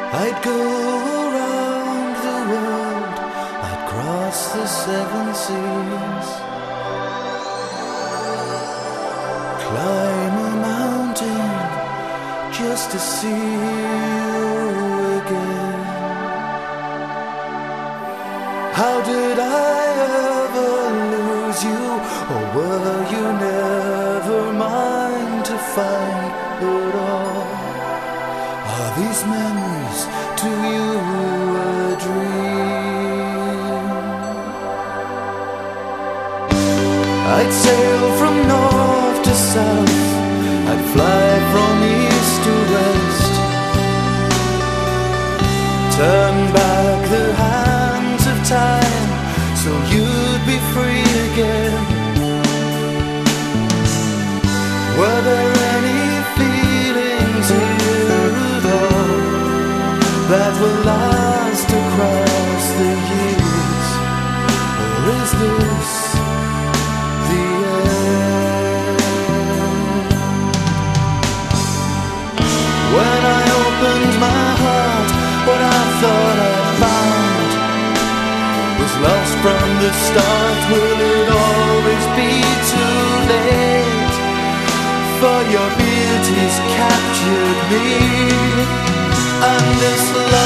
I'd go around the world, I'd cross the 7 seas, climb a mountain just to see you again. How did I ever lose you, or were you never mine to find at all? Are these memories to you a dream? I'd sail from north to south, I'd fly from east to west, turn back the hands of time so you'd be free again. Were there any feelings here at all that will last across the years, or is this the end? When I opened my heart, what I thought I found was lost from the start. Will it always be too late? For your beauty's captured me, and this love